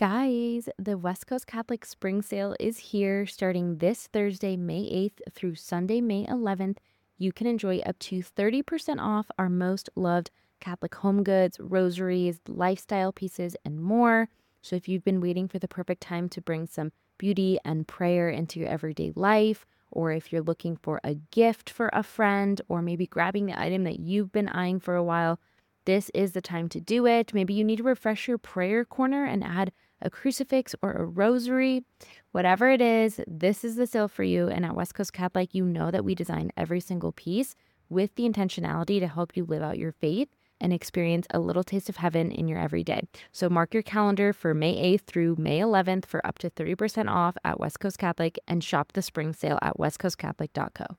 Guys, the West Coast Catholic Spring Sale is here starting this Thursday, May 8th through Sunday, May 11th. You can enjoy up to 30% off our most loved Catholic home goods, rosaries, lifestyle pieces, and more. So if you've been waiting for the perfect time to bring some beauty and prayer into your everyday life, or if you're looking for a gift for a friend, or maybe grabbing the item that you've been eyeing for a while, this is the time to do it. Maybe you need to refresh your prayer corner and add a crucifix or a rosary. Whatever it is, this is the sale for you. And at West Coast Catholic, you know that we design every single piece with the intentionality to help you live out your faith and experience a little taste of heaven in your everyday. So mark your calendar for May 8th through May 11th for up to 30% off at West Coast Catholic, and shop the spring sale at westcoastcatholic.co.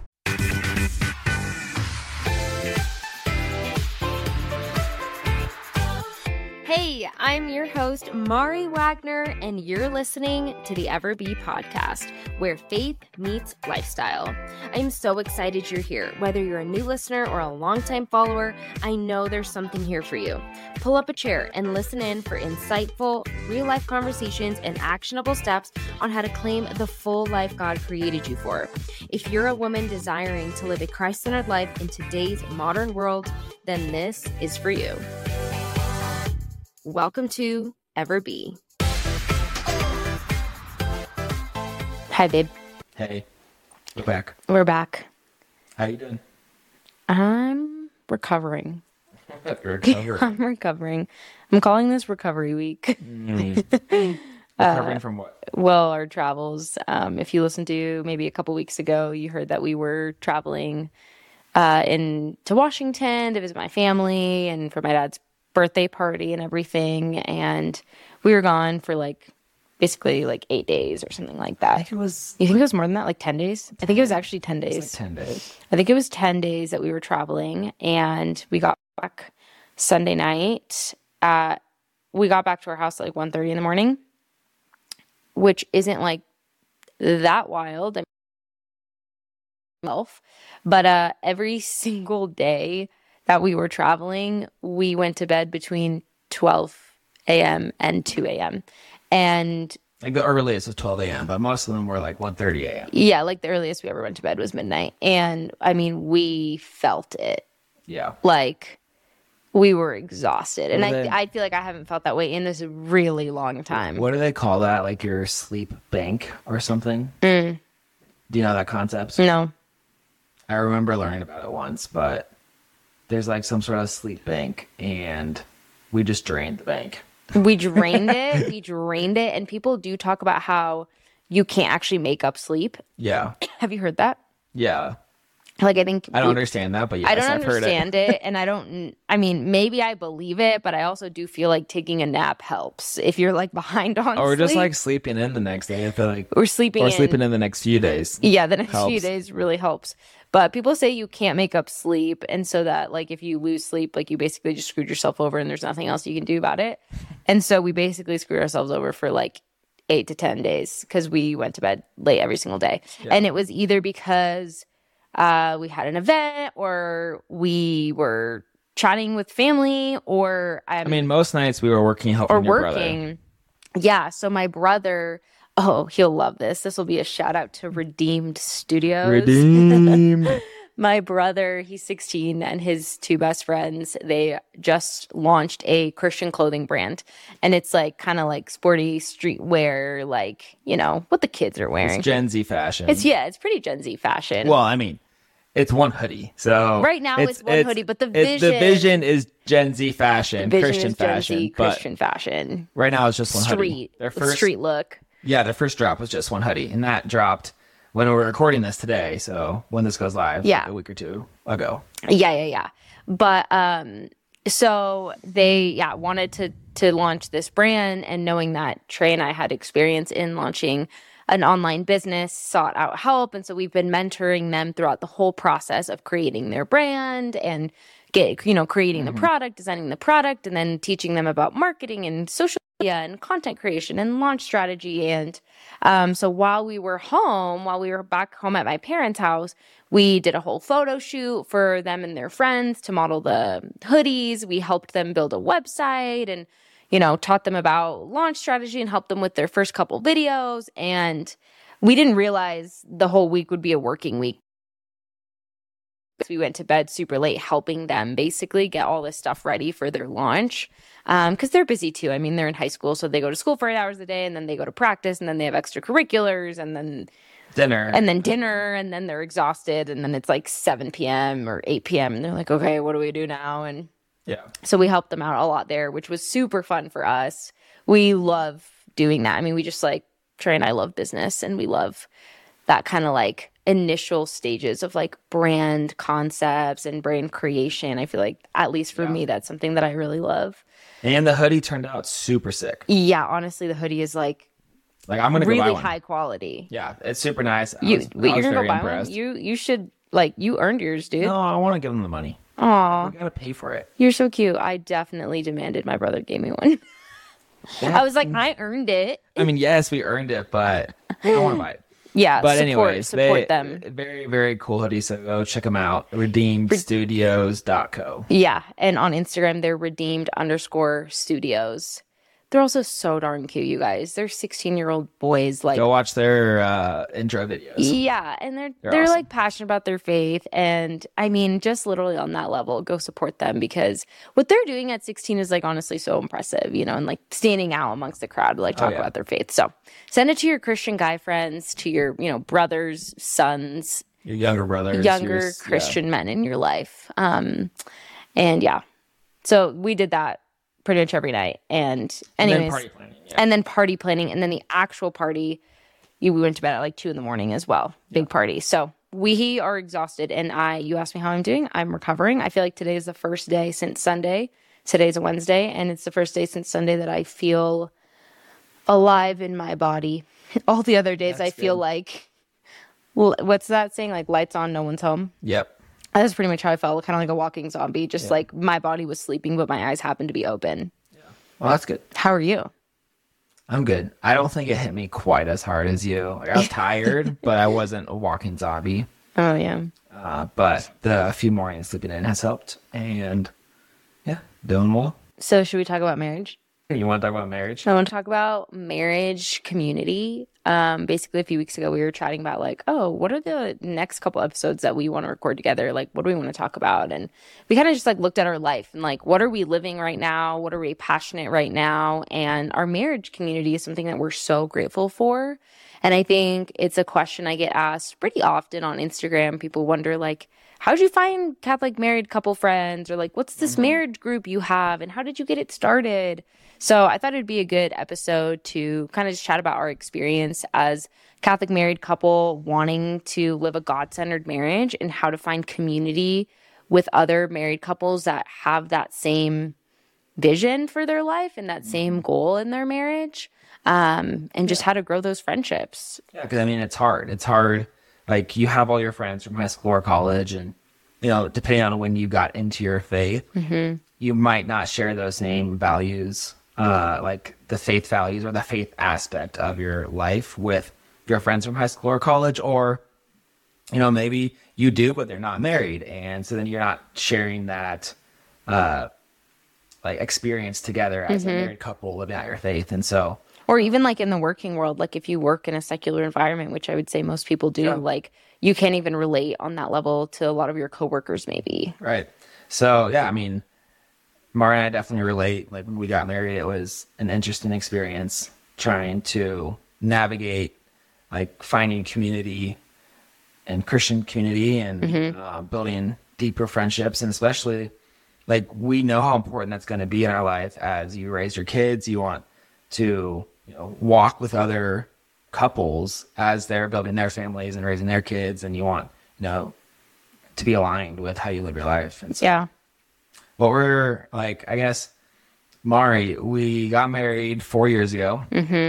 Hey, I'm your host, Mari Wagner, and you're listening to the Ever Be podcast, where faith meets lifestyle. I'm so excited you're here. Whether you're a new listener or a longtime follower, I know there's something here for you. Pull up a chair and listen in for insightful, real-life conversations and actionable steps on how to claim the full life God created you for. If you're a woman desiring to live a Christ-centered life in today's modern world, then this is for you. Welcome to Ever Be. Hi, babe. Hey, we're back. We're back. How you doing? I'm recovering. Recovering. I'm recovering. I'm calling this Recovery Week. Recovering from what? Well, our travels. If you listened to maybe a couple weeks ago, you heard that we were traveling to Washington to visit my family and for my dad's birthday party and everything, and we were gone for basically 8 days or something like that. I think it was. You think it was more than that? 10 days? I think it was actually 10 days. It's 10 days. I think it was 10 days that we were traveling, and we got back Sunday night. We got back to our house at 1:30 in the morning, which isn't that wild. But every single day that we were traveling, we went to bed between 12 a.m. and 2 a.m. And the earliest was 12 a.m., but most of them were 1:30 a.m. Yeah, the earliest we ever went to bed was midnight. And I mean, we felt it. Yeah. We were exhausted. And I feel like I haven't felt that way in this really long time. What do they call that? Your sleep bank or something? Do you know that concept? No. I remember learning about it once, but there's some sort of sleep bank, and we just drained the bank. We drained it. And people do talk about how you can't actually make up sleep. Yeah. Have you heard that? Yeah. I think I don't understand that, but yes, I don't I've heard understand it. And maybe I believe it, but I also do feel like taking a nap helps if you're behind on or sleep. just sleeping in the next day. I feel like or sleeping in the next few days. Yeah, the next helps. few days really helps. But people say you can't make up sleep, and so that if you lose sleep, you basically just screwed yourself over, and there's nothing else you can do about it. And so we basically screwed ourselves over for 8 to 10 days because we went to bed late every single day. Yeah. And it was either because we had an event, or we were chatting with family, or most nights we were working, helping your brother. Yeah, so my brother, he'll love this. This will be a shout out to Redeemed Studios. Redeemed. My brother, he's 16, and his two best friends, they just launched a Christian clothing brand. And it's kind of sporty streetwear, what the kids are wearing. It's Gen Z fashion. It's pretty Gen Z fashion. Well, it's one hoodie. So right now it's one hoodie, but the vision is Gen Z fashion, Christian fashion. Gen Z Christian fashion. Right now it's just one hoodie. Street look. Yeah, their first drop was just one hoodie, and that dropped when we were recording this today. So when this goes live, a week or two ago. Yeah. But so they wanted to launch this brand, and knowing that Trey and I had experience in launching an online business, sought out help. And so we've been mentoring them throughout the whole process of creating their brand and creating the product, designing the product, and then teaching them about marketing and social media and content creation and launch strategy. And so while we were back home at my parents' house, we did a whole photo shoot for them and their friends to model the hoodies. We helped them build a website and taught them about launch strategy and helped them with their first couple videos. And we didn't realize the whole week would be a working week. We went to bed super late helping them basically get all this stuff ready for their launch because they're busy too. I mean, they're in high school, so they go to school for 8 hours a day, and then they go to practice, and then they have extracurriculars, and then dinner, and then they're exhausted, and then it's like 7 p.m. or 8 p.m. and they're like, okay, what do we do now? And so we helped them out a lot there, which was super fun for us. We love doing that. I mean, we just like Trey and I love business, and we love that kind of like initial stages of like brand concepts and brand creation. I feel like, at least for me, that's something that I really love. And the hoodie turned out super sick. Yeah, honestly, the hoodie is like I'm gonna really go buy one. high quality. Yeah, it's super nice. You're gonna go buy impressed. one? You should, like, you earned yours, dude. No, I want to give them the money. Aw, I gotta pay for it. you're so cute. I definitely demanded my brother gave me one. I was like, I earned it. I mean, yes, we earned it, but I want to buy it. Yeah, But anyways, support them. Very, very cool hoodie. So go check them out. Redeemedstudios.co. Yeah, and on Instagram, they're redeemed_studios. They're also so darn cute, you guys. They're 16-year-old boys. Like, Go watch their intro videos. yeah, and they're awesome. like passionate about their faith. And I mean, just literally on that level, go support them, because what they're doing at 16 is like honestly so impressive, and like standing out amongst the crowd to like talk about their faith. So send it to your Christian guy friends, to your, brothers, sons, Your younger brothers. younger Christian men in your life. And yeah, so we did that pretty much every night. And anyways, then party planning. Yeah. and then party planning, and then the actual party, we went to bed at like 2 a.m. as well. Big party. So we are exhausted, and you asked me how I'm doing. I'm recovering. I feel like today is the first day since Sunday. Today's a Wednesday, and it's the first day since Sunday that I feel alive in my body. All the other days I feel like, well, what's that saying? Like lights on, no one's home. Yep. That's pretty much how I felt, kind of like a walking zombie. Just like my body was sleeping, but my eyes happened to be open. Well, that's good. How are you? I'm good. I don't think it hit me quite as hard as you. Like, I was tired, but I wasn't a walking zombie. Oh, yeah. But the few mornings sleeping in has helped. And yeah, doing well. So should we talk about marriage? You want to talk about marriage? I want to talk about marriage community. Basically, a few weeks ago, we were chatting about like, oh, what are the next couple episodes that we want to record together? Like, what do we want to talk about? And we kind of just like looked at our life and like, what are we living right now? What are we passionate right now? And our marriage community is something that we're so grateful for. And I think it's a question I get asked pretty often on Instagram. People wonder like, how'd you find Catholic married couple friends? Or like, what's this marriage group you have? And how did you get it started? So I thought it'd be a good episode to kind of just chat about our experience as Catholic married couple wanting to live a God-centered marriage, and how to find community with other married couples that have that same vision for their life and that same goal in their marriage, and just how to grow those friendships. Yeah, because I mean, it's hard. It's hard. Like, you have all your friends from high school or college, and depending on when you got into your faith, you might not share those same values, like the faith values or the faith aspect of your life with your friends from high school or college, or maybe you do, but they're not married, and so then you're not sharing that like experience together as a married couple living out your faith. And so, or even like in the working world, like if you work in a secular environment, which I would say most people do, like you can't even relate on that level to a lot of your coworkers maybe. Right. So yeah, I mean, Mara and I definitely relate. Like, when we got married, it was an interesting experience trying to navigate like finding community and Christian community and building deeper friendships. And especially, like, we know how important that's going to be in our life as you raise your kids. You want to walk with other couples as they're building their families and raising their kids, and you want to be aligned with how you live your life. And so, what we're like, I guess, Mari, we got married 4 years ago.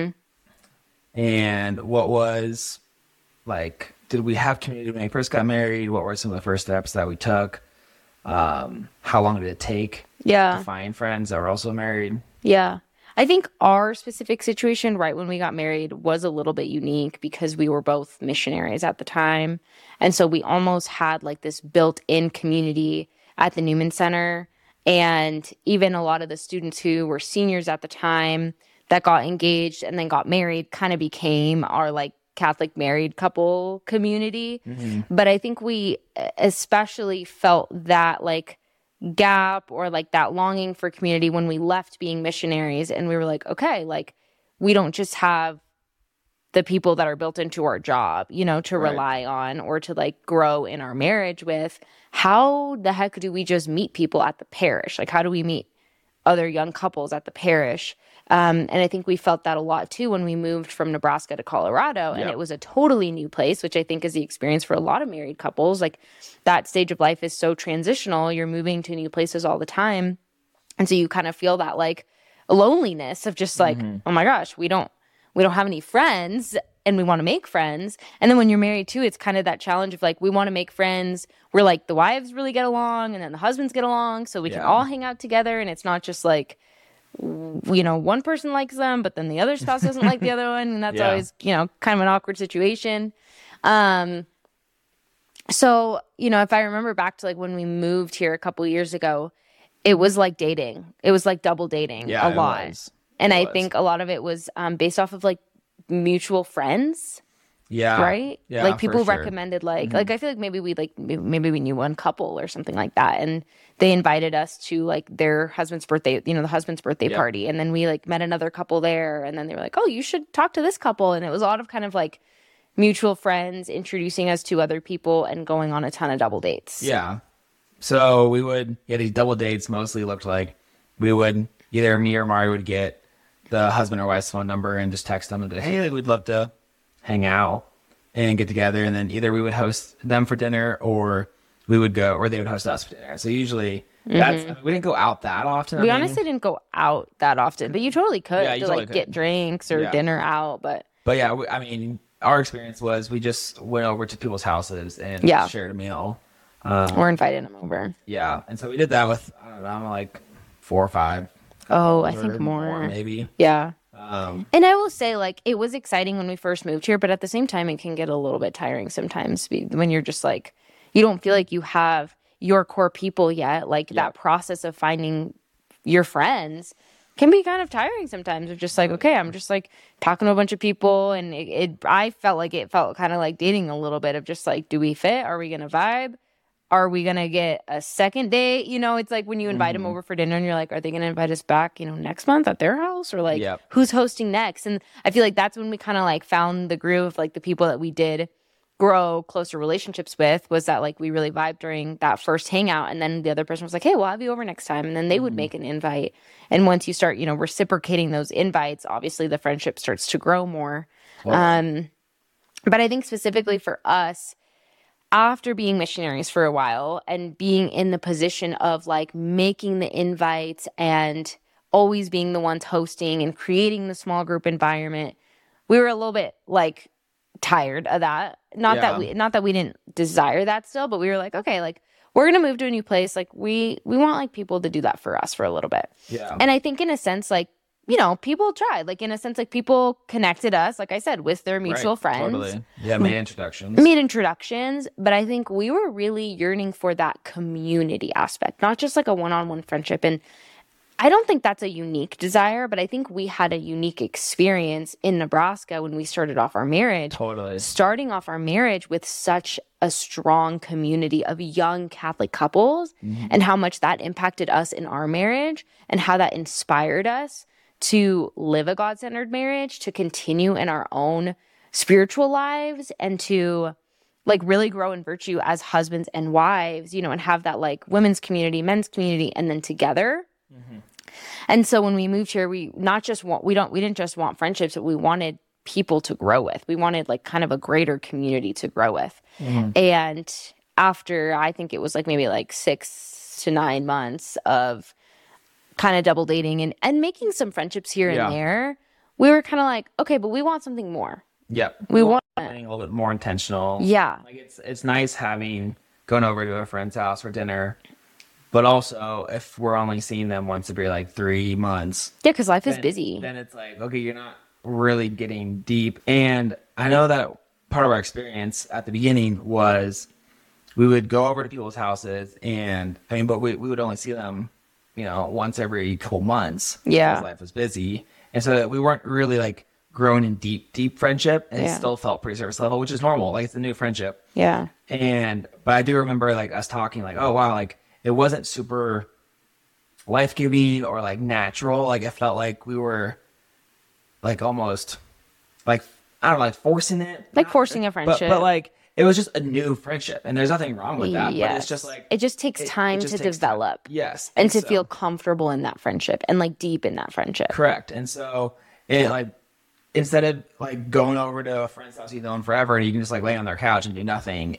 And what was like, did we have community when we first got married? What were some of the first steps that we took? How long did it take to find friends that were also married? Yeah. I think our specific situation right when we got married was a little bit unique because we were both missionaries at the time. And so we almost had like this built-in community at the Newman Center. And even a lot of the students who were seniors at the time that got engaged and then got married kind of became our like Catholic married couple community. But I think we especially felt that like gap or like that longing for community when we left being missionaries, and we were like, okay, like we don't just have the people that are built into our job, you know, to rely on or to like grow in our marriage with. How the heck do we just meet people at the parish? Like, how do we meet other young couples at the parish? And I think we felt that a lot too when we moved from Nebraska to Colorado, and it was a totally new place, which I think is the experience for a lot of married couples. Like, that stage of life is so transitional. You're moving to new places all the time. And so you kind of feel that like loneliness of just like, oh my gosh, we don't have any friends and we want to make friends. And then when you're married too, it's kind of that challenge of like, we want to make friends where like the wives really get along and then the husbands get along so we can all hang out together. And it's not just like, you know, one person likes them, but then the other spouse doesn't like the other one. And that's always, you know, kind of an awkward situation. So, you know, if I remember back to like when we moved here a couple years ago, it was like dating. It was like double dating a lot. And I think a lot of it was based off of like mutual friends. Yeah. Right? Yeah. Like people recommended like I feel like maybe we knew one couple or something like that. And they invited us to like their husband's birthday, you know, the husband's birthday party. And then we like met another couple there. And then they were like, oh, you should talk to this couple. And it was a lot of kind of like mutual friends introducing us to other people and going on a ton of double dates. Yeah. So we would get these double dates. Mostly looked like we would either me or Mari would get the husband or wife's phone number and just text them and be, hey, we'd love to hang out and get together. And then either we would host them for dinner or we would go, or they would host us for dinner. So usually that's, we didn't go out that often. We honestly didn't go out that often, but you totally could to totally get drinks or dinner out. But yeah, I mean, our experience was we just went over to people's houses and shared a meal. Or invited them over. Yeah. And so we did that with, I don't know, like 4 or 5. Oh, I think more. Maybe. Yeah. And I will say, like, it was exciting when we first moved here, but at the same time, it can get a little bit tiring sometimes when you're just like, you don't feel like you have your core people yet. Like that process of finding your friends can be kind of tiring sometimes. Of just like, okay, I'm just like talking to a bunch of people, and I felt like it felt kind of like dating a little bit of just like, do we fit? Are we gonna vibe? Are we going to get a second date? You know, it's like when you invite them over for dinner and you're like, are they going to invite us back, you know, next month at their house? Or like, who's hosting next? And I feel like that's when we kind of like found the groove of like the people that we did grow closer relationships with, was that like we really vibed during that first hangout. And then the other person was like, hey, we'll have you over next time. And then they would make an invite. And once you start, you know, reciprocating those invites, obviously the friendship starts to grow more. But I think specifically for us, after being missionaries for a while and being in the position of like making the invites and always being the ones hosting and creating the small group environment, we were a little bit like tired of that. Not that we didn't desire that still, but we were like, okay, like we're going to move to a new place. Like we want like people to do that for us for a little bit. Yeah. And I think in a sense, like, you know, people tried, like in a sense, like people connected us, like I said, with their mutual friends. Totally. Yeah, made introductions. But I think we were really yearning for that community aspect, not just like a one-on-one friendship. And I don't think that's a unique desire, but I think we had a unique experience in Nebraska when we started off our marriage. Totally. Starting off our marriage with such a strong community of young Catholic couples, and how much that impacted us in our marriage and how that inspired us to live a God-centered marriage, to continue in our own spiritual lives, and to like really grow in virtue as husbands and wives, you know, and have that like women's community, men's community, and then together. And so when we moved here, we didn't just want friendships, but we wanted people to grow with. We wanted like kind of a greater community to grow with. And after, I think it was like maybe like 6 to 9 months of kind of double dating and making some friendships here and there, we were kind of like, okay, but we want something more. We want something a little bit more intentional. Like it's nice going over to a friend's house for dinner, but also if we're only seeing them once every like 3 months, because life is busy, then it's like, okay, you're not really getting deep. And I know that part of our experience at the beginning was we would go over to people's houses, and I mean, but we would only see them once every couple months. Yeah. Because life was busy. And so we weren't really like growing in deep friendship. And it still felt pretty surface level, which is normal. Like it's a new friendship. Yeah. But I do remember like us talking like, oh wow, like it wasn't super life-giving or like natural. Like it felt like we were like almost like, I don't know, like forcing it. Like forcing a friendship. But like it was just a new friendship, and there's nothing wrong with that. Yes. But it's just like it just takes time to develop. Yes. And to feel comfortable in that friendship and like deep in that friendship. Correct. And so it like, instead of like going over to a friend's house you've known forever and you can just like lay on their couch and do nothing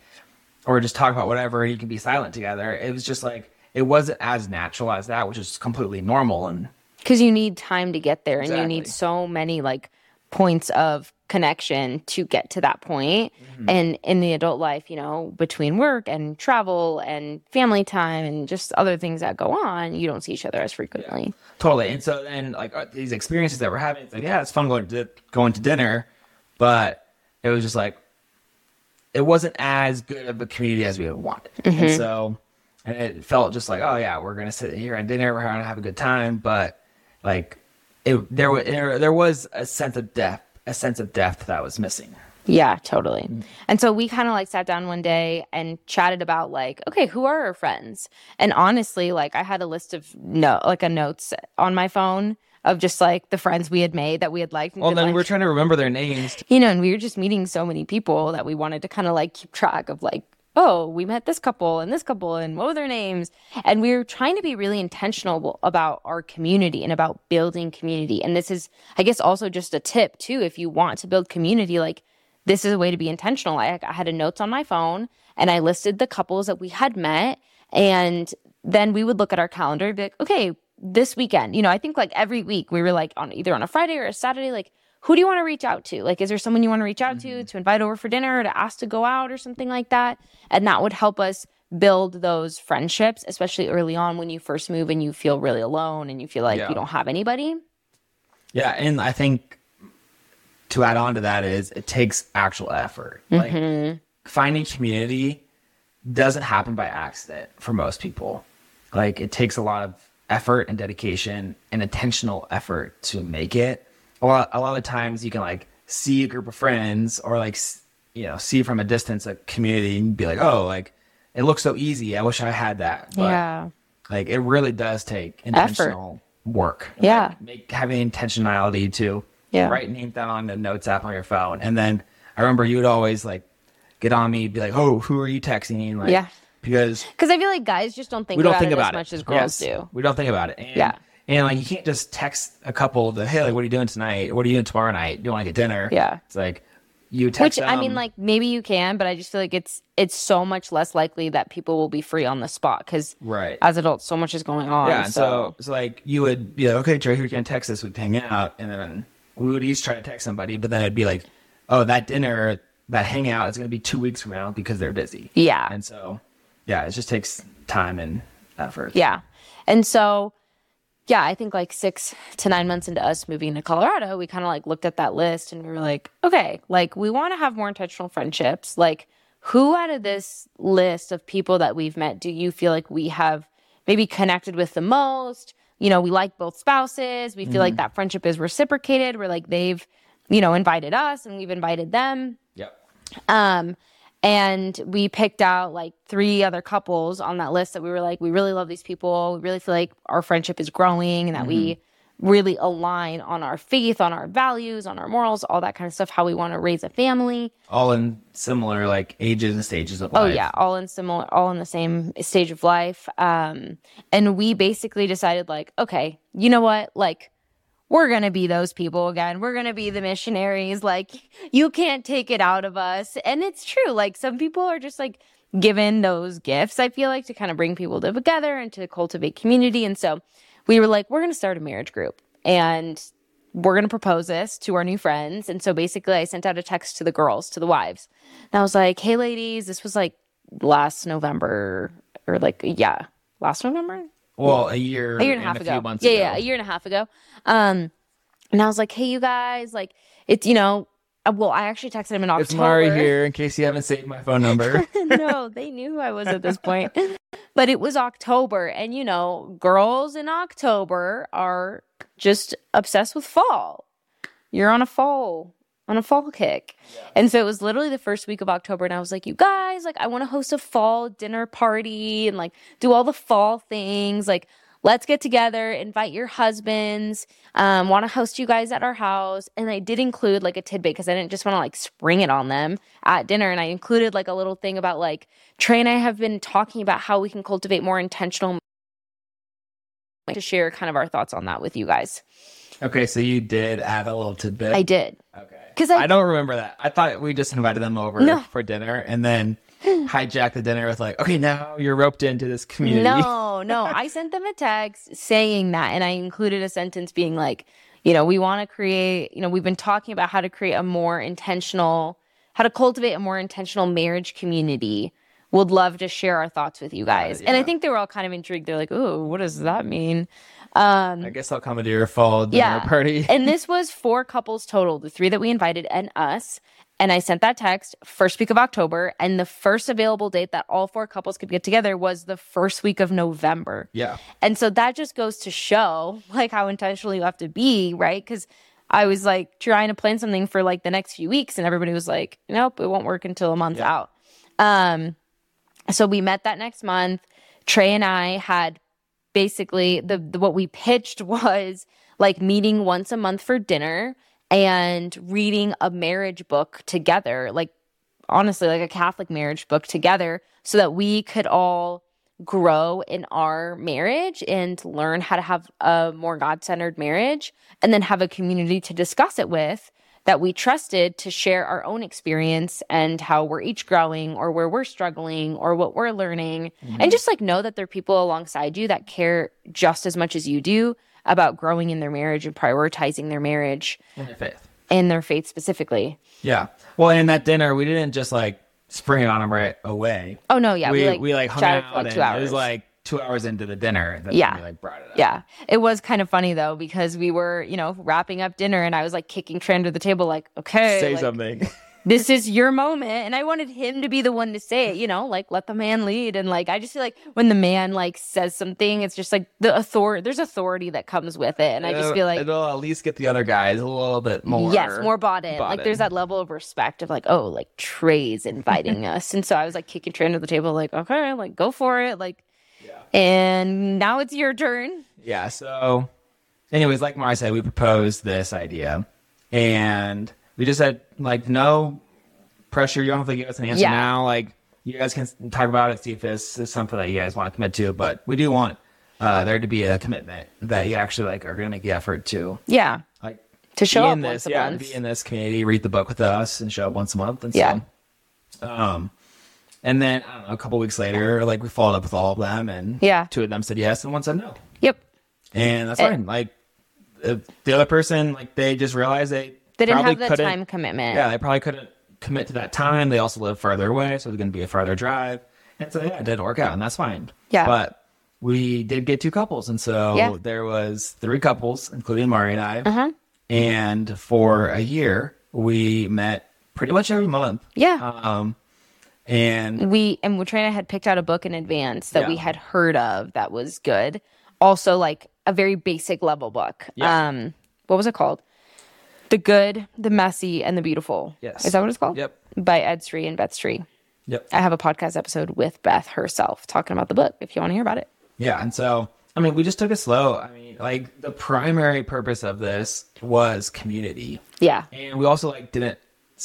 or just talk about whatever and you can be silent together, it was just like, it wasn't as natural as that, which is completely normal. And because you need time to get there, and you Exactly. need so many like points of connection to get to that point. And in the adult life, between work and travel and family time and just other things that go on, you don't see each other as frequently. totally. And so then like these experiences that we're having, it's like, yeah, it's fun going to dinner, but it was just like, it wasn't as good of a community as we had wanted. And so, and it felt just like, oh yeah, we're going to sit here at dinner, we're going to have a good time. But like there was a sense of depth that was missing. Yeah, totally. And so we kind of like sat down one day and chatted about like, okay, who are our friends? And honestly, like I had a list of notes on my phone of just like the friends we had made that we had liked. Well, then like, we were trying to remember their names. and we were just meeting so many people that we wanted to kind of like keep track of like, oh, we met this couple and what were their names? And we were trying to be really intentional about our community and about building community. And this is, I guess, also just a tip too. If you want to build community, like this is a way to be intentional. I had a notes on my phone and I listed the couples that we had met. And then we would look at our calendar and be like, okay, this weekend, I think like every week we were like either on a Friday or a Saturday, like, who do you want to reach out to? Like, is there someone you want to reach out to invite over for dinner or to ask to go out or something like that? And that would help us build those friendships, especially early on when you first move and you feel really alone and you feel like you don't have anybody. Yeah. And I think to add on to that is it takes actual effort. Like finding community doesn't happen by accident for most people. Like it takes a lot of effort and dedication and intentional effort to make it. A lot of times you can like see a group of friends or like, see from a distance a community and be like, oh, like it looks so easy. I wish I had that. But like it really does take intentional work. Yeah. Like, having intentionality to write names down on the notes app on your phone. And then I remember you would always like get on me, be like, oh, who are you texting? Like, because I feel like guys just don't think about it as much as girls do. We don't think about it. And like, you can't just text a couple hey, like, what are you doing tonight? What are you doing tomorrow night? Do you want to get dinner? Yeah. It's like, you text them. I mean, like, maybe you can, but I just feel like it's so much less likely that people will be free on the spot because as adults, so much is going on. Yeah, so like, you would be like, okay, Trey, who can text this week to hang out? And then we would each try to text somebody, but then it'd be like, oh, that dinner, that hangout is going to be 2 weeks from now because they're busy. Yeah. And so, it just takes time and effort. Yeah. And so... yeah, I think like 6 to 9 months into us moving to Colorado, we kind of like looked at that list and we were like, okay, like we want to have more intentional friendships. Like who out of this list of people that we've met do you feel like we have maybe connected with the most? We like both spouses. We feel like that friendship is reciprocated. We're like they've, invited us and we've invited them. Yep. And we picked out like 3 other couples on that list that we were like, we really love these people. We really feel like our friendship is growing and that we really align on our faith, on our values, on our morals, all that kind of stuff, how we want to raise a family. All in similar like ages and stages of life. Oh yeah, all in the same stage of life. And we basically decided like, okay, you know what? Like, we're going to be those people again. We're going to be the missionaries. Like, you can't take it out of us. And it's true. Like, some people are just like given those gifts, I feel like, to kind of bring people together and to cultivate community. And so we were like, we're going to start a marriage group and we're going to propose this to our new friends. And so basically I sent out a text to the girls, to the wives. And I was like, hey, ladies, this was like last November or like, last November. Well, a year and a half ago. A year and a half ago. And I was like, hey, you guys, like, it's, well, I actually texted him in October. It's Mari here, in case you haven't saved my phone number. No, they knew who I was at this point. But it was October, and you know, girls in October are just obsessed with fall. You're on a fall kick. Yeah. And so it was literally the first week of October, and I was like, you guys, like, I want to host a fall dinner party and like do all the fall things. Like, let's get together, invite your husbands, want to host you guys at our house. And I did include like a tidbit because I didn't just want to like spring it on them at dinner. And I included like a little thing about like Trey and I have been talking about how we can cultivate more intentional to share kind of our thoughts on that with you guys. Okay, so you did add a little tidbit. I did. Okay. Because I don't remember that. I thought we just invited them over for dinner and then hijacked the dinner with like, okay, now you're roped into this community. No. I sent them a text saying that, and I included a sentence being like, you know, we want to create, you know, we've been talking about how to create how to cultivate a more intentional marriage community. Would love to share our thoughts with you guys. Yeah. And I think they were all kind of intrigued. They're like, oh, what does that mean? I guess I'll come to your fall dinner party. And this was 4 couples total, the 3 that we invited and us. And I sent that text first week of October. And the first available date that all 4 couples could get together was the first week of November. Yeah. And so that just goes to show like how intentional you have to be, right? Because I was like trying to plan something for like the next few weeks. And everybody was like, nope, it won't work until a month out. So we met that next month. Trey and I had basically the what we pitched was like meeting once a month for dinner and reading a marriage book together, like honestly, like a Catholic marriage book together, so that we could all grow in our marriage and learn how to have a more God-centered marriage, and then have a community to discuss it with that we trusted to share our own experience and how we're each growing or where we're struggling or what we're learning. Mm-hmm. And just like know that there are people alongside you that care just as much as you do about growing in their marriage and prioritizing their marriage. And their faith. And their faith specifically. Yeah. Well, in that dinner, we didn't just like spring it on them right away. Oh, no. Yeah. We like hung out like 2 hours. It was like 2 hours into the dinner that we like brought it up. Yeah. It was kind of funny though, because we were, you know, wrapping up dinner and I was like kicking Trey under the table like, okay. Say like, something. This is your moment. And I wanted him to be the one to say it, you know, like let the man lead. And like, I just feel like when the man like says something, it's just like there's authority that comes with it. And I just feel like it'll at least get the other guys a little bit more. Yes, more bought in. Like there's that level of respect of like, oh, like Trey's inviting us. And so I was like kicking Trey under the table, like, okay, like go for it. Like, and now it's your turn. Yeah. So anyways, like Mara said, we proposed this idea and we just said like, no pressure. You don't have to give us an answer now. Like you guys can talk about it, see if this is something that you guys want to commit to, but we do want there to be a commitment that you actually like are going to make the effort to. Yeah. Like to show up once a month. Be in this community, read the book with us and show up once a month. And so, and then, I don't know, a couple weeks later, like we followed up with all of them and 2 of them said yes and 1 said no. Yep. And that's fine. Like the other person, like they just realized they didn't have the time commitment. Yeah, they probably couldn't commit to that time. They also live further away, so it's going to be a farther drive. And so, it didn't work out and that's fine. Yeah. But we did get 2 couples. And so there was 3 couples, including Mari and I. Uh-huh. And for a year, we met pretty much every month. Yeah. And Trina had picked out a book in advance that we had heard of that was good. Also, like a very basic level book. Yeah. What was it called? The Good, the Messy, and the Beautiful. Yes. Is that what it's called? Yep. By Ed Sri and Beth Sri. Yep. I have a podcast episode with Beth herself talking about the book if you want to hear about it. Yeah. And so, I mean, we just took it slow. I mean, like the primary purpose of this was community. Yeah. And we also like didn't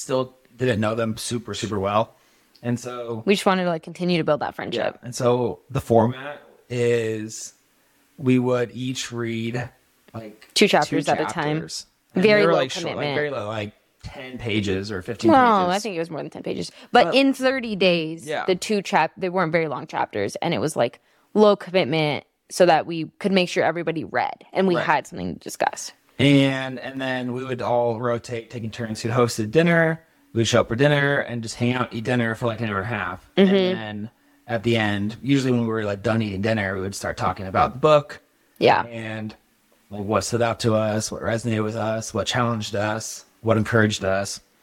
know them super, super well. And so we just wanted to like continue to build that friendship. Yeah. And so the format is we would each read like 2 chapters at a time. And very low like commitment. Short, like very low, like 10 pages or 15 pages. No, I think it was more than 10 pages. But in 30 days, the 2 they weren't very long chapters. And it was like low commitment so that we could make sure everybody read and we had something to discuss. And then we would all rotate, taking turns who hosted dinner. We'd show up for dinner and just hang out, eat dinner for like an hour and a half. Mm-hmm. And then at the end, usually when we were like done eating dinner, we would start talking about the book. Yeah. And like what stood out to us, what resonated with us, what challenged us, what encouraged us.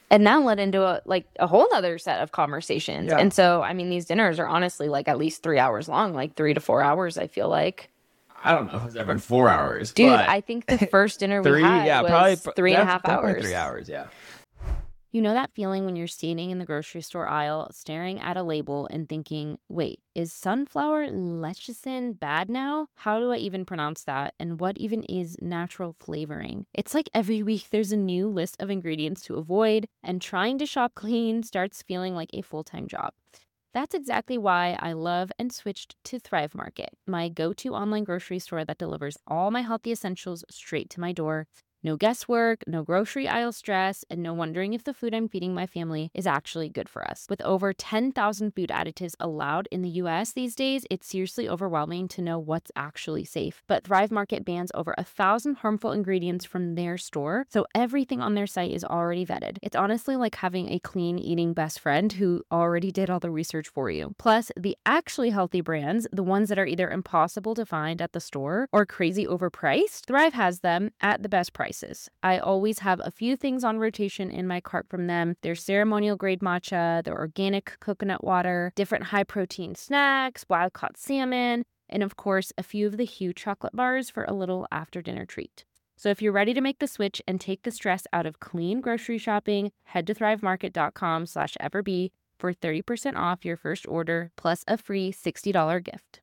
And now led into a whole other set of conversations. Yeah. And so, I mean, these dinners are honestly like at least 3 hours long, like 3 to 4 hours, I feel like. I don't know if it's ever been 4 hours, Dude, but I think the first dinner we three, had yeah, was probably three and a half definitely hours. 3 hours, yeah. You know that feeling when you're standing in the grocery store aisle, staring at a label and thinking, wait, is sunflower lecithin bad now? How do I even pronounce that? And what even is natural flavoring? It's like every week there's a new list of ingredients to avoid, and trying to shop clean starts feeling like a full-time job. That's exactly why I love and switched to Thrive Market, my go-to online grocery store that delivers all my healthy essentials straight to my door. No guesswork, no grocery aisle stress, and no wondering if the food I'm feeding my family is actually good for us. With over 10,000 food additives allowed in the US these days, it's seriously overwhelming to know what's actually safe. But Thrive Market bans over 1,000 harmful ingredients from their store, so everything on their site is already vetted. It's honestly like having a clean eating best friend who already did all the research for you. Plus, the actually healthy brands, the ones that are either impossible to find at the store or crazy overpriced, Thrive has them at the best price. I always have a few things on rotation in my cart from them. Their ceremonial grade matcha, their organic coconut water, different high protein snacks, wild caught salmon, and of course, a few of the huge chocolate bars for a little after dinner treat. So if you're ready to make the switch and take the stress out of clean grocery shopping, head to thrivemarket.com/everbee for 30% off your first order plus a free $60 gift.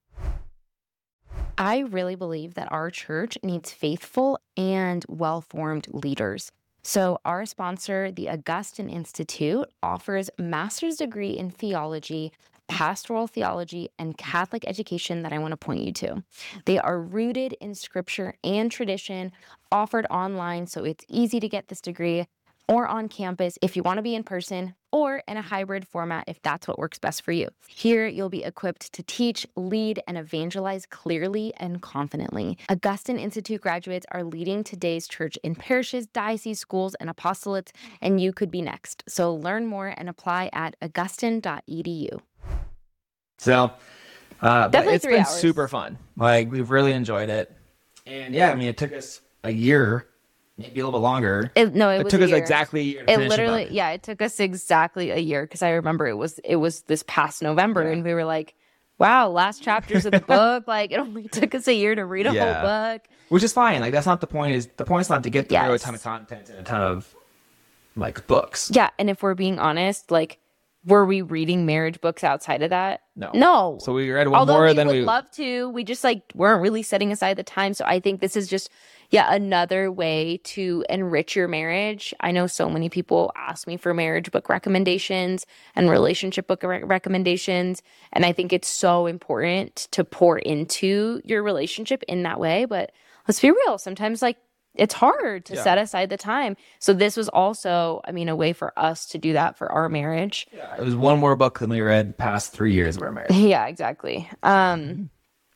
I really believe that our church needs faithful and well-formed leaders. So our sponsor, the Augustine Institute, offers a master's degree in theology, pastoral theology, and Catholic education that I want to point you to. They are rooted in scripture and tradition, offered online, so it's easy to get this degree, or on campus if you want to be in person, or in a hybrid format if that's what works best for you. Here, you'll be equipped to teach, lead, and evangelize clearly and confidently. Augustine Institute graduates are leading today's church in parishes, dioceses, schools, and apostolates, and you could be next. So learn more and apply at augustine.edu. So, Definitely it's 3 been hours. super fun. Like, we've really enjoyed it. And yeah, I mean, it took us a year, maybe a little bit longer. It took us exactly a year to finish the book. Yeah, it took us exactly a year because I remember it was this past November and we were like, wow, last chapters of the book. Like, it only took us a year to read a whole book. Which is fine. Like, that's not the point. The point's not to get through a Yes. ton of content and a ton of, like, books. Yeah, and if we're being honest, like, were we reading marriage books outside of that? No. No. So we read one Although more we than would we... love to, we just like weren't really setting aside the time. So I think this is just another way to enrich your marriage. I know so many people ask me for marriage book recommendations and relationship book recommendations, and I think it's so important to pour into your relationship in that way. But let's be real, sometimes like it's hard to set aside the time. So this was also, I mean, a way for us to do that for our marriage. Yeah, it was one more book than we read past 3 years we were married. Yeah, exactly. And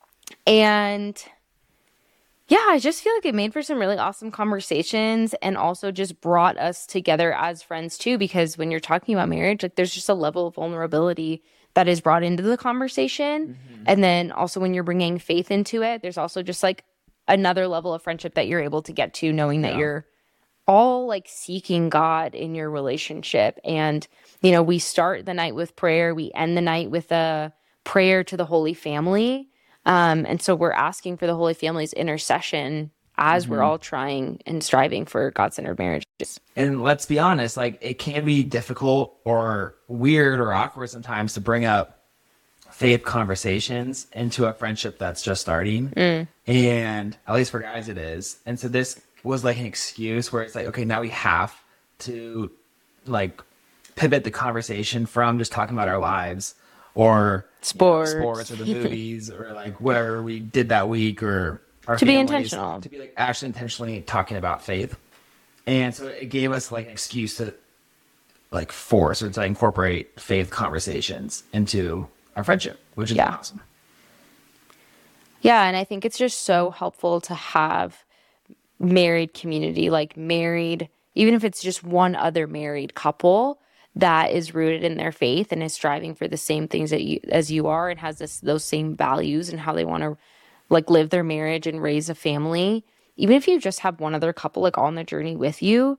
yeah, I just feel like it made for some really awesome conversations and also just brought us together as friends too, because when you're talking about marriage, like there's just a level of vulnerability that is brought into the conversation. Mm-hmm. And then also when you're bringing faith into it, there's also just like another level of friendship that you're able to get to, knowing that you're all like seeking God in your relationship. And, you know, we start the night with prayer. We end the night with a prayer to the Holy Family. And so we're asking for the Holy Family's intercession as we're all trying and striving for God-centered marriages. And let's be honest, like it can be difficult or weird or awkward sometimes to bring up faith conversations into a friendship that's just starting. And at least for guys it is. And so this was like an excuse where it's like, okay, now we have to like pivot the conversation from just talking about our lives or sports or the movies or like where we did that week or our to be families, intentional, to be like actually intentionally talking about faith. And so it gave us like an excuse to like force or to incorporate faith conversations into our friendship, which is awesome. Yeah, and I think it's just so helpful to have married community, like married, even if it's just one other married couple that is rooted in their faith and is striving for the same things as you are and has those same values and how they want to like live their marriage and raise a family. Even if you just have one other couple like on the journey with you,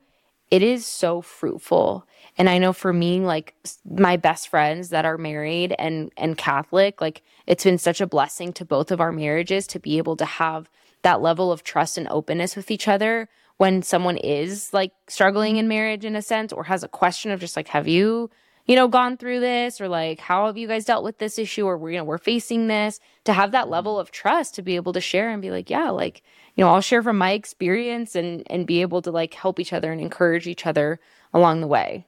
it is so fruitful. And I know for me, like my best friends that are married and Catholic, like it's been such a blessing to both of our marriages to be able to have that level of trust and openness with each other when someone is like struggling in marriage in a sense, or has a question of just like, have you, gone through this, or like, how have you guys dealt with this issue, or we're facing this, to have that level of trust to be able to share and be like, yeah, like, I'll share from my experience and be able to like help each other and encourage each other along the way.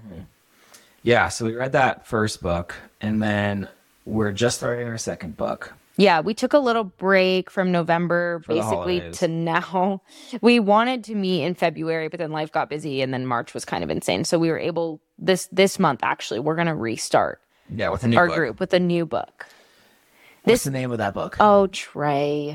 Yeah. So we read that first book, and then we're just starting our second book. Yeah, we took a little break from November basically to now. We wanted to meet in February, but then life got busy, and then March was kind of insane. So we were able this month actually, we're gonna restart. Yeah, with a new our book. group with a new book. What's the name of that book? Oh, Trey.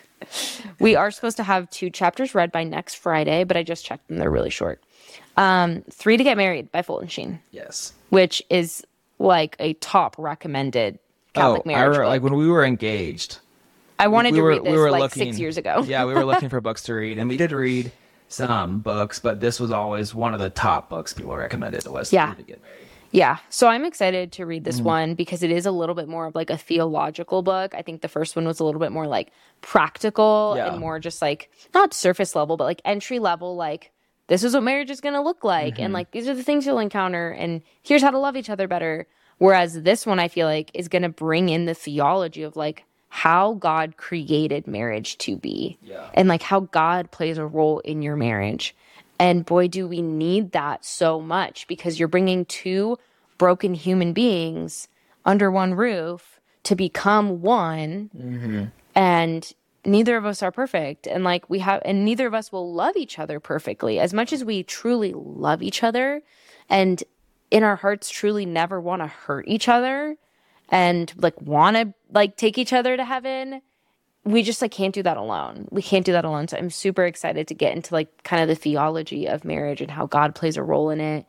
We are supposed to have 2 chapters read by next Friday, but I just checked them. They're really short. 3 to Get Married by Fulton Sheen. Yes. Which is like a top recommended Catholic marriage book. Like when we were engaged, I wanted to read this like looking, 6 years ago. Yeah, we were looking for books to read, and we did read some books, but this was always one of the top books people recommended to us to get married. Yeah. So I'm excited to read this one because it is a little bit more of like a theological book. I think the first one was a little bit more like practical and more just like not surface level, but like entry level, like this is what marriage is going to look like. And like, these are the things you'll encounter, and here's how to love each other better. Whereas this one, I feel like, is going to bring in the theology of like how God created marriage to be and like how God plays a role in your marriage. And boy, do we need that so much, because you're bringing 2 broken human beings under one roof to become one. And neither of us are perfect. And like and neither of us will love each other perfectly. As much as we truly love each other and in our hearts truly never want to hurt each other and like want to like take each other to heaven, we just like can't do that alone. We can't do that alone. So I'm super excited to get into like kind of the theology of marriage and how God plays a role in it.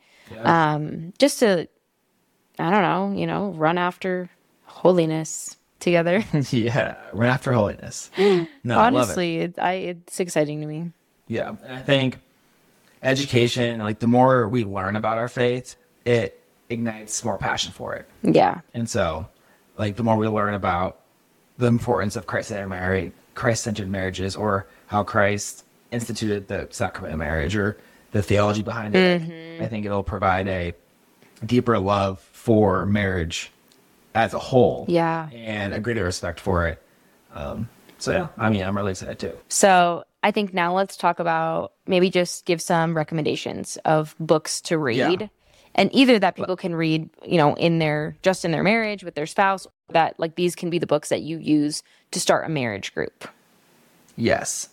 Just to, I don't know, run after holiness together. Run after holiness. No, honestly, it's exciting to me. Yeah, and I think education, like the more we learn about our faith, it ignites more passion for it. Yeah. And so, like the more we learn about the importance of Christ-centered marriages, or how Christ instituted the sacrament of marriage, or the theology behind it, I think it'll provide a deeper love for marriage as a whole. Yeah. And a greater respect for it. So yeah, I mean, I'm really excited too. So I think now let's talk about, maybe just give some recommendations of books to read. Yeah. And either that people can read, in their marriage with their spouse, that like these can be the books that you use to start a marriage group. Yes.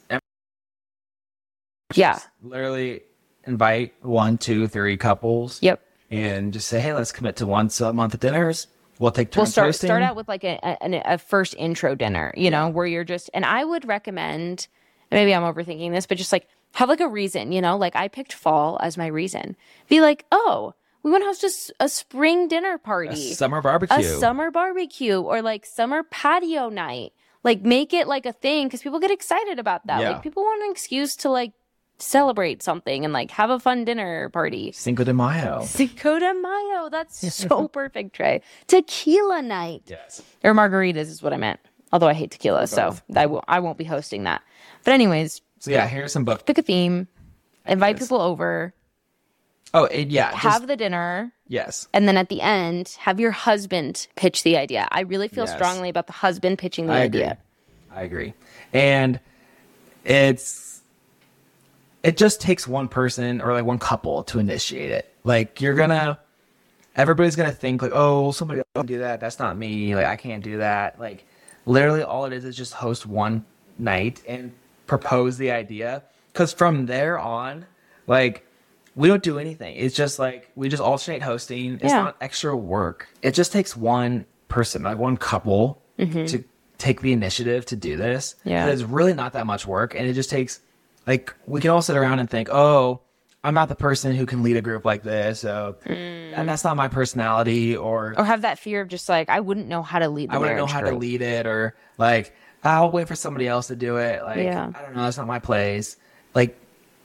Yeah. Literally invite 1, 2, 3 couples. Yep. And just say, hey, let's commit to once a month dinners. We'll take turns. We'll start out with like a first intro dinner, where you're just, and I would recommend, maybe I'm overthinking this, but just like have like a reason, like I picked fall as my reason. Be like, oh, we want to host just a spring dinner party. A summer barbecue. Or like summer patio night. Like make it like a thing, because people get excited about that. Yeah. Like people want an excuse to like celebrate something and like have a fun dinner party. Cinco de Mayo. That's so perfect, Trey. Tequila night. Yes. Or margaritas is what I meant. Although I hate tequila, so I won't be hosting that. But anyways. So yeah, here's some books. Pick a theme. Invite people over. Oh, yeah. Have the dinner. Yes. And then at the end, have your husband pitch the idea. I really feel strongly about the husband pitching the idea. I agree. And it just takes one person or like one couple to initiate it. Like everybody's going to think like, oh, somebody else can do that. That's not me. Like I can't do that. Like literally all it is just host one night and propose the idea. Because from there on, like, we don't do anything. It's just like we just alternate hosting. It's not extra work. It just takes one person, like one couple, to take the initiative to do this. Yeah, it's really not that much work, and it just takes like we can all sit around and think, oh, I'm not the person who can lead a group like this, so and that's not my personality, or have that fear of just like I wouldn't know how to lead. I wouldn't know how to lead it, or like I'll wait for somebody else to do it. Like I don't know, that's not my place. Like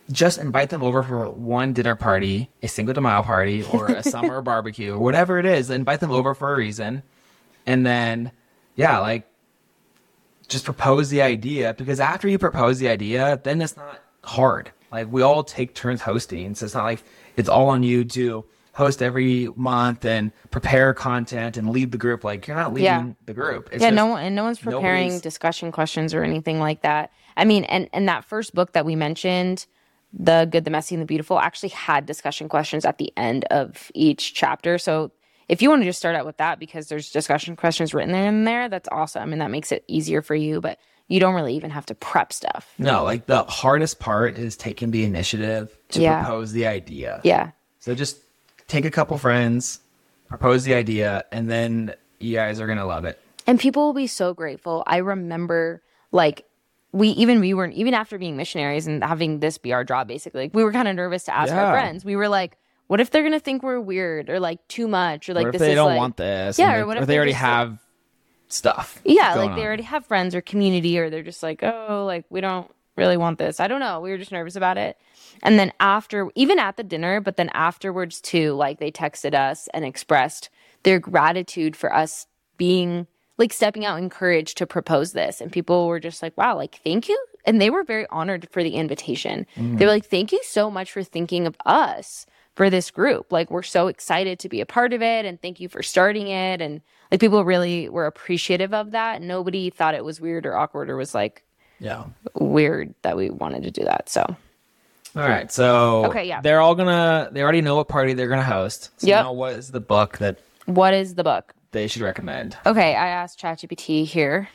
just invite them over for one dinner party, a Cinco de Mayo party, or a summer barbecue, or whatever it is. Invite them over for a reason. And then, yeah, like, just propose the idea, because after you propose the idea, then it's not hard. Like, we all take turns hosting, so it's not like it's all on you to host every month and prepare content and lead the group. Like, you're not leading the group. It's no one's preparing discussion questions or anything like that. I mean, and that first book that we mentioned, The Good, the Messy, and the Beautiful, actually had discussion questions at the end of each chapter. So if you want to just start out with that, because there's discussion questions written in there, that's awesome. And that makes it easier for you, but you don't really even have to prep stuff. No, like, the hardest part is taking the initiative to propose the idea. Yeah. So just take a couple friends, propose the idea, and then you guys are going to love it. And people will be so grateful. I remember, like, we weren't, even after being missionaries and having this be our job, basically, like, we were kind of nervous to ask our friends. We were like, what if they're going to think we're weird or like too much, or like, what if this they is don't like, want this? Yeah. Or what if they already have stuff. Yeah. Like, they already have friends or community, or they're just like, oh, like, we don't really want this. I don't know. We were just nervous about it. And then after, even at the dinner, but then afterwards too, like, they texted us and expressed their gratitude for us being, like, stepping out in courage to propose this. And people were just like, wow, like, thank you. And they were very honored for the invitation. They were like, thank you so much for thinking of us for this group. Like, we're so excited to be a part of it, and thank you for starting it. And like, people really were appreciative of that. Nobody thought it was weird or awkward or was like, weird that we wanted to do that. So, all right. So, they already know what party they're going to host. So now what is the book they should recommend? Okay. I asked ChatGPT here,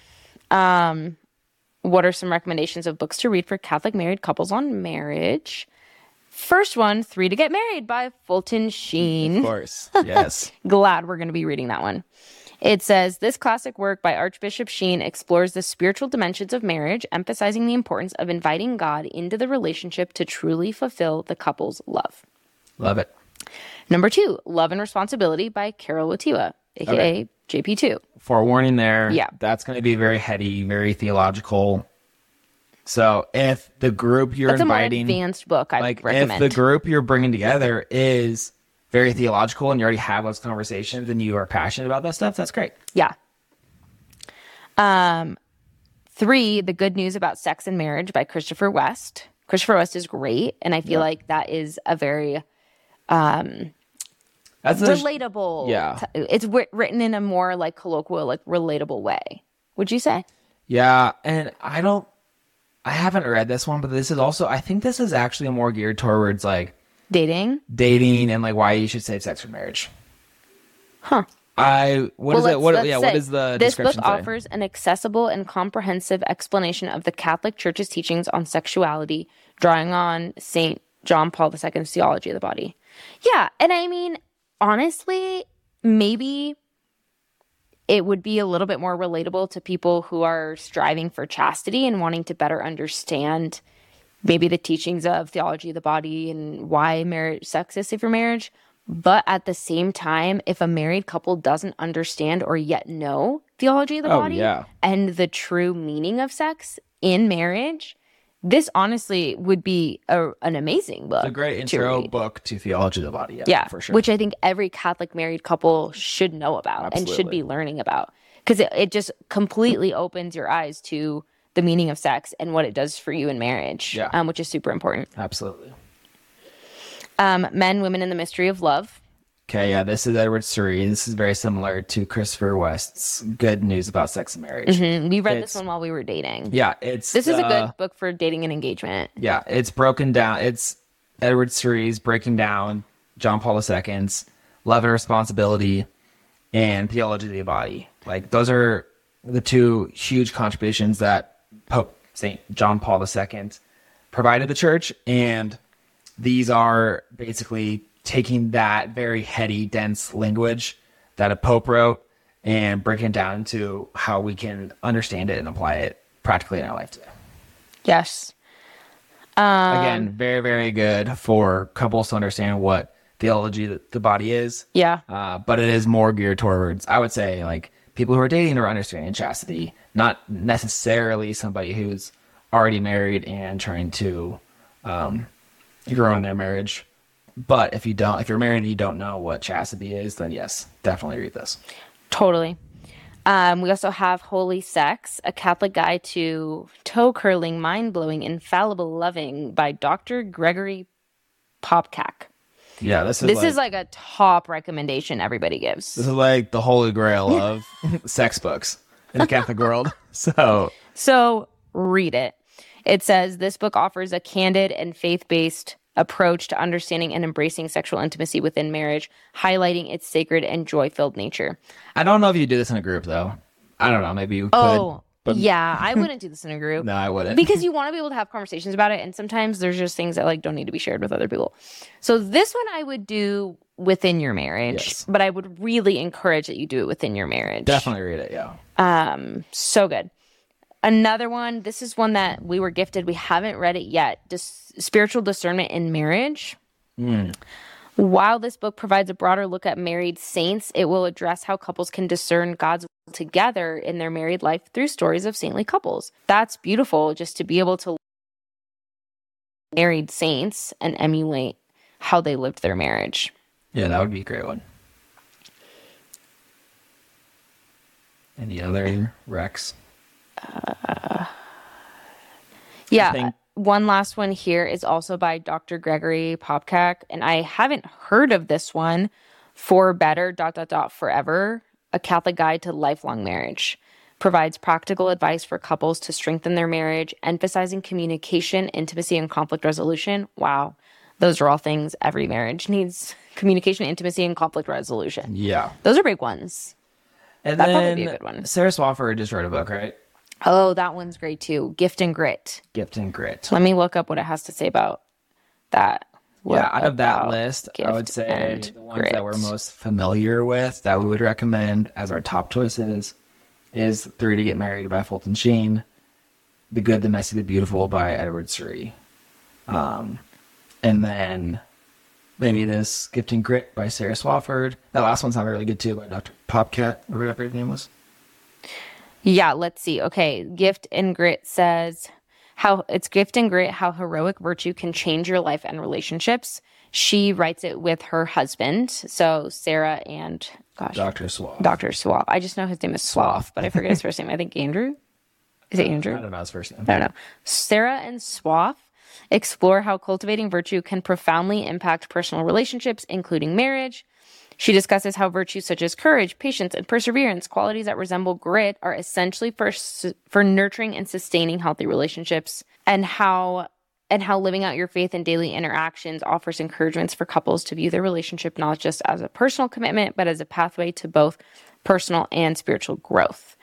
what are some recommendations of books to read for Catholic married couples on marriage? First one, 3 to Get Married by Fulton Sheen. Of course. Yes. Glad we're going to be reading that one. It says, this classic work by Archbishop Sheen explores the spiritual dimensions of marriage, emphasizing the importance of inviting God into the relationship to truly fulfill the couple's love. Love it. Number 2, Love and Responsibility by Carol Wojtyla, a.k.a. JP2. Forewarning there. Yeah. That's going to be very heady, very theological. So if the group you're inviting... That's a more advanced book, I recommend. If the group you're bringing together is very theological and you already have those conversations and you are passionate about that stuff, that's great. Yeah. 3, The Good News About Sex and Marriage by Christopher West. Christopher West is great, and I feel like that is a very relatable. It's written in a more like colloquial, like relatable way. Would you say? Yeah, and I haven't read this one, but this is also, I think this is actually more geared towards like dating and like why you should save sex for marriage. Huh. What is the this description book offers an accessible and comprehensive explanation of the Catholic Church's teachings on sexuality, drawing on St. John Paul II's theology of the body. Yeah, and I mean, honestly, maybe it would be a little bit more relatable to people who are striving for chastity and wanting to better understand maybe the teachings of theology of the body and why sex is safe for marriage. But at the same time, if a married couple doesn't understand or yet know theology of the body and the true meaning of sex in marriage, this honestly would be an amazing book. It's a great intro book to theology of the body. Yeah, for sure. Which I think every Catholic married couple should know about and should be learning about, because it just completely opens your eyes to the meaning of sex and what it does for you in marriage, which is super important. Absolutely. Men, Women, and the Mystery of Love. Okay, yeah, this is Edward Surrey. This is very similar to Christopher West's Good News About Sex and Marriage. Mm-hmm. We read this one while we were dating. Yeah, this is a good book for dating and engagement. Yeah, it's broken down. It's Edward Surrey's breaking down John Paul II's Love and Responsibility and Theology of the Body. Like, those are the two huge contributions that Pope St. John Paul II provided the church, and these are basically taking that very heady, dense language that a pope wrote and breaking it down into how we can understand it and apply it practically in our life today. Yes. Again, very, very good for couples to understand what theology of the body is. Yeah. But it is more geared towards, I would say, like people who are dating or understanding chastity, not necessarily somebody who's already married and trying to grow in their marriage. But if you're married and you don't know what chastity is, then yes, definitely read this. Totally. We also have Holy Sex, a Catholic guide to toe-curling, mind-blowing, infallible loving by Dr. Gregory Popcak. Yeah, This is like a top recommendation everybody gives. This is like the holy grail of sex books in the Catholic world. So read it. It says this book offers a candid and faith-based approach to understanding and embracing sexual intimacy within marriage, highlighting its sacred and joy-filled nature. I don't know if you do this in a group, though. I don't know. Maybe you could. Oh, yeah. I wouldn't do this in a group. No, I wouldn't. Because you want to be able to have conversations about it, and sometimes there's just things that like don't need to be shared with other people. So this one I would do within your marriage, Yes. but I would really encourage that you do it within your marriage. Definitely read it, yeah. So good. Another one, this is one that we were gifted. We haven't read it yet. Spiritual Discernment in Marriage. While this book provides a broader look at married saints, it will address how couples can discern God's will together in their married life through stories of saintly couples. That's beautiful, just to be able to married saints and emulate how they lived their marriage. Yeah, that would be a great one. Any other Rex? Yeah. One last one here is also by Dr. Gregory Popcak, and I haven't heard of this one. For Better, Forever, a Catholic guide to lifelong marriage. Provides practical advice for couples to strengthen their marriage, emphasizing communication, intimacy, and conflict resolution. Wow. Those are all things every marriage needs. Communication, intimacy, and conflict resolution. Yeah. Those are big ones. And That'd then probably be a good one. Sarah Swafford just wrote a book, right? Oh, that one's great too. Gift and Grit. Gift and Grit. Let me look up what it has to say about that. Yeah, out of that about list, I would Gift say and the ones Grit. that we're most familiar with that we would recommend as our top choices is Three to Get Married by Fulton Sheen, The Good, the Messy, the Beautiful by Edward Surrey. And then maybe this Gift and Grit by Sarah Swafford. That last one's not really good too, by Dr. Popcat, or whatever his name was. Yeah, let's see. Okay, Gift and Grit says how heroic virtue can change your life and relationships. She writes it with her husband, so Sarah and Dr. Swaff. Dr. Swaff. I just know his name is Swaff, but I forget his first name. I think Andrew. Is it Andrew? I don't know his first name. I don't know. Sarah and Swaff explore how cultivating virtue can profoundly impact personal relationships, including marriage. She discusses how virtues such as courage, patience, and perseverance, qualities that resemble grit, are essentially for nurturing and sustaining healthy relationships, and how living out your faith in daily interactions offers encouragements for couples to view their relationship not just as a personal commitment, but as a pathway to both personal and spiritual growth.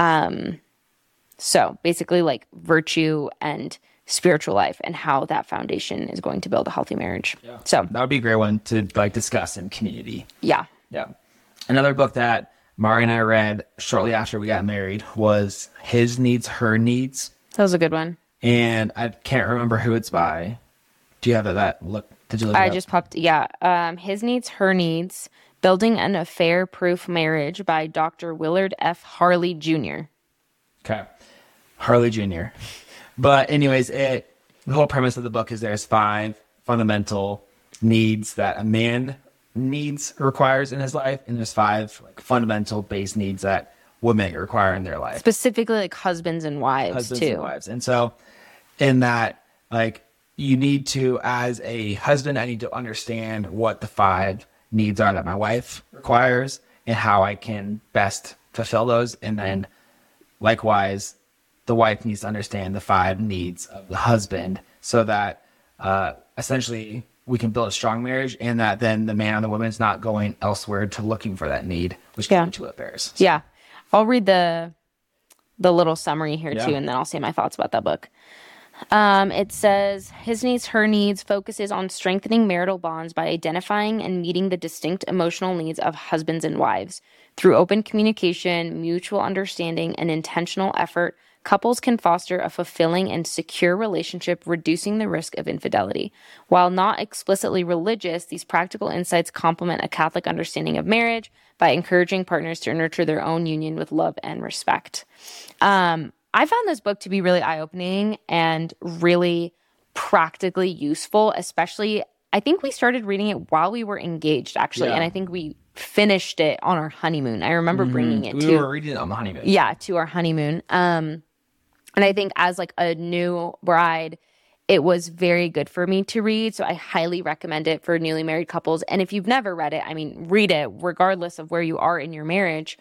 So basically like virtue and spiritual life and how that foundation is going to build a healthy marriage. Yeah. So that would be a great one to like discuss in community. Yeah. Yeah. Another book that Mari and I read shortly after we got married was His Needs, Her Needs. That was a good one. And I can't remember who it's by. Do you have that look? Did you look it I up? just popped. Yeah. His Needs, Her Needs, Building an Affair-Proof Marriage by Dr. Willard F. Harley Jr. Okay. Harley Jr. But anyways, the whole premise of the book is there's 5 fundamental needs that a man requires in his life, and there's 5 like fundamental base needs that women require in their life. Specifically like husbands and wives too. And wives. And so in that, like, you need to, as a husband, I need to understand what the 5 needs are that my wife requires and how I can best fulfill those. And then likewise, the wife needs to understand the 5 needs of the husband so that essentially we can build a strong marriage, and that then the man or the woman is not going elsewhere to looking for that need, which can lead to affairs. Yeah. I'll read the little summary here too, and then I'll say my thoughts about that book. It says, His Needs, Her Needs focuses on strengthening marital bonds by identifying and meeting the distinct emotional needs of husbands and wives. Through open communication, mutual understanding, and intentional effort, couples can foster a fulfilling and secure relationship, reducing the risk of infidelity. While not explicitly religious, these practical insights complement a Catholic understanding of marriage by encouraging partners to nurture their own union with love and respect. I found this book to be really eye-opening and really practically useful, especially I think we started reading it while we were engaged, actually. Yeah. And I think we finished it on our honeymoon. I remember bringing it We were reading it on the honeymoon. Yeah, to our honeymoon. And I think as like a new bride, it was very good for me to read. So I highly recommend it for newly married couples. And if you've never read it, I mean, read it regardless of where you are in your marriage,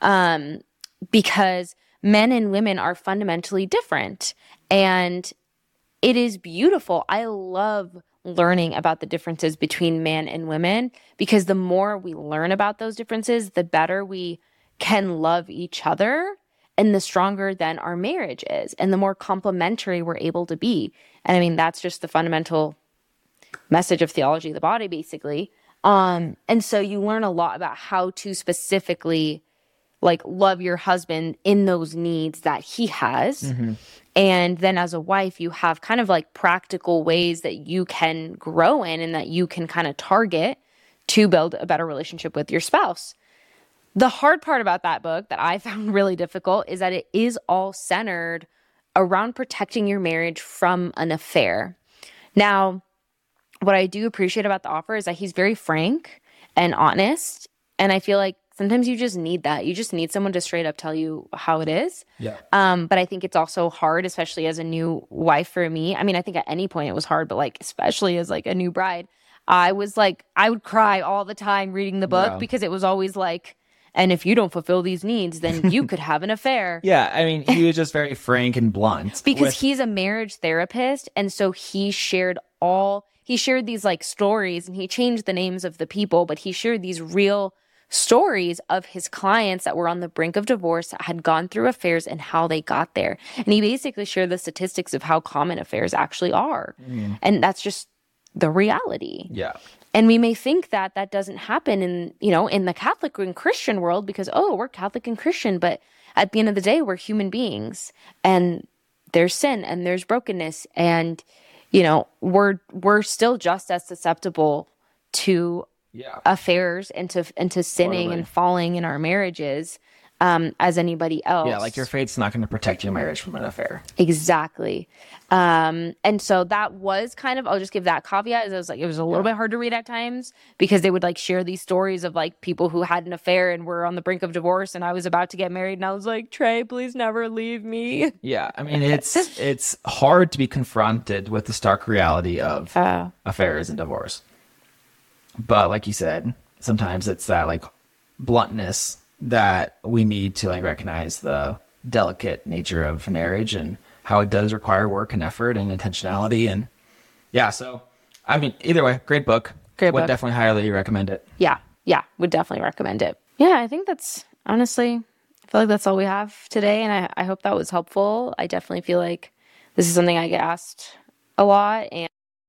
because men and women are fundamentally different. And it is beautiful. I love learning about the differences between man and women, because the more we learn about those differences, the better we can love each other, and the stronger then our marriage is, and the more complementary we're able to be. And I mean, that's just the fundamental message of theology of the body, basically. And so you learn a lot about how to specifically like love your husband in those needs that he has. And then as a wife, you have kind of like practical ways that you can grow in and that you can kind of target to build a better relationship with your spouse. The hard part about that book that I found really difficult is that it is all centered around protecting your marriage from an affair. Now, what I do appreciate about the author is that he's very frank and honest. And I feel like sometimes you just need that. You just need someone to straight up tell you how it is. Yeah. But I think it's also hard, especially as a new wife for me. I mean, I think at any point it was hard, but like, especially as like a new bride, I was like, I would cry all the time reading the book because it was always like, and if you don't fulfill these needs, then you could have an affair. Yeah, I mean, he was just very frank and blunt. Because he's a marriage therapist, and so he shared these like stories, and he changed the names of the people, but he shared these real stories of his clients that were on the brink of divorce, that had gone through affairs, and how they got there. And he basically shared the statistics of how common affairs actually are. And that's just the reality. Yeah. And we may think that that doesn't happen in the Catholic and Christian world because, oh, we're Catholic and Christian. But at the end of the day, we're human beings, and there's sin and there's brokenness. And, we're still just as susceptible to affairs and to sinning and falling in our marriages as anybody else. Yeah, like your faith's not going to protect your marriage from an affair. Exactly. And so that was kind of, I'll just give that caveat, is it was a little bit hard to read at times because they would like share these stories of like people who had an affair and were on the brink of divorce, and I was about to get married, and I was like, Trey, please never leave me. Yeah, I mean, it's hard to be confronted with the stark reality of affairs and divorce. But like you said, sometimes it's that like bluntness that we need to like recognize the delicate nature of marriage and how it does require work and effort and intentionality. And yeah, so I mean, either way, great book. Would definitely highly recommend it. Yeah, would definitely recommend it. Yeah, I think that's honestly, I feel like that's all we have today, and I hope that was helpful. I definitely feel like this is something I get asked a lot, and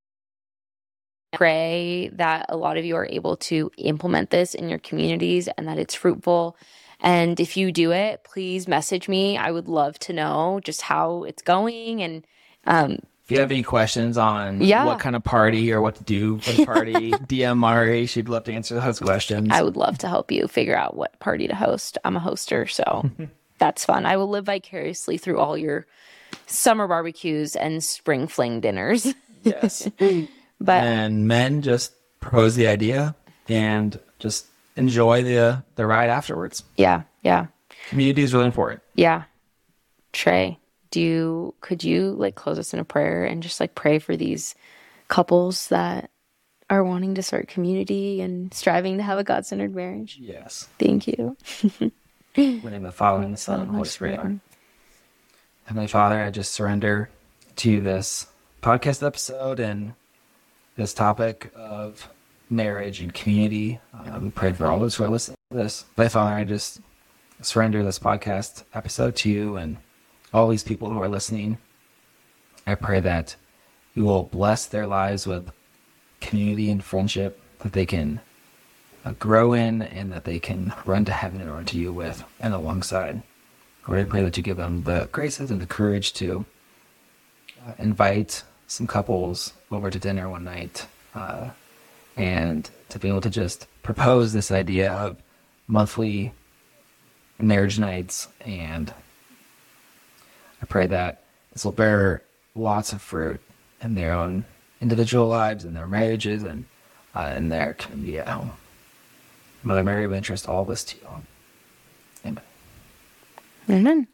pray that a lot of you are able to implement this in your communities and that it's fruitful. And if you do it, please message me. I would love to know just how it's going. And if you have any questions on what kind of party or what to do for the party, DM Mari. She'd love to answer those questions. I would love to help you figure out what party to host. I'm a hoster, so that's fun. I will live vicariously through all your summer barbecues and spring fling dinners. Yes. And men, just propose the idea and just enjoy the ride afterwards. Yeah. Community is really important. Yeah. Trey, could you like close us in a prayer and just like pray for these couples that are wanting to start community and striving to have a God-centered marriage? Yes. Thank you. In the name of the Father, and the Son, and the Holy Spirit. Heavenly Father, I just surrender to this podcast episode and this topic of marriage and community. We pray for all those who are listening to this. But Father, I just surrender this podcast episode to you and all these people who are listening. I pray that you will bless their lives with community and friendship that they can grow in and that they can run to heaven and run to you with and alongside. Lord, I pray that you give them the graces and the courage to invite some couples over to dinner one night and to be able to just propose this idea of monthly marriage nights. And I pray that this will bear lots of fruit in their own individual lives and their marriages and in their community at home. Mother Mary, we entrust all this to you. Amen. Amen.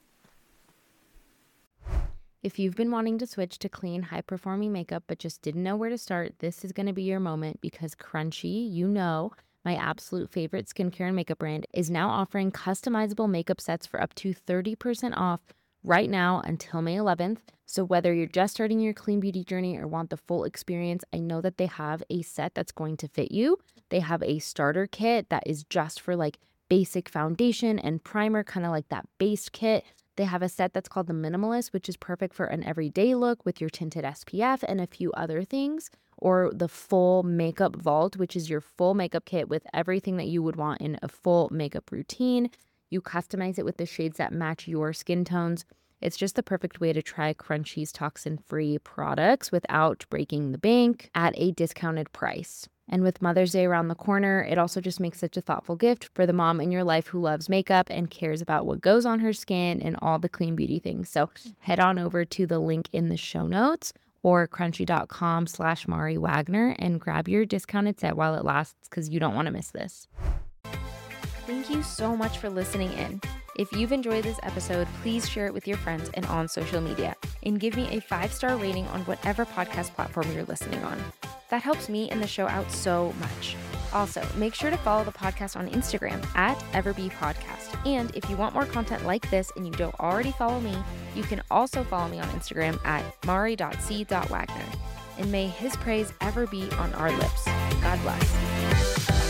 If you've been wanting to switch to clean, high-performing makeup but just didn't know where to start, this is going to be your moment because Crunchy, my absolute favorite skincare and makeup brand, is now offering customizable makeup sets for up to 30% off right now until May 11th. So whether you're just starting your clean beauty journey or want the full experience, I know that they have a set that's going to fit you. They have a starter kit that is just for like basic foundation and primer, kind of like that base kit. They have a set that's called the Minimalist, which is perfect for an everyday look with your tinted SPF and a few other things, or the full makeup vault, which is your full makeup kit with everything that you would want in a full makeup routine. You customize it with the shades that match your skin tones. It's just the perfect way to try Crunchy's toxin-free products without breaking the bank at a discounted price. And with Mother's Day around the corner, it also just makes such a thoughtful gift for the mom in your life who loves makeup and cares about what goes on her skin and all the clean beauty things. So head on over to the link in the show notes or crunchy.com/Mari Wagner and grab your discounted set while it lasts because you don't want to miss this. Thank you so much for listening in. If you've enjoyed this episode, please share it with your friends and on social media, and give me a 5-star rating on whatever podcast platform you're listening on. That helps me and the show out so much. Also, make sure to follow the podcast on Instagram @EverBePodcast. And if you want more content like this and you don't already follow me, you can also follow me on Instagram @mari.c.wagner. And may his praise ever be on our lips. God bless.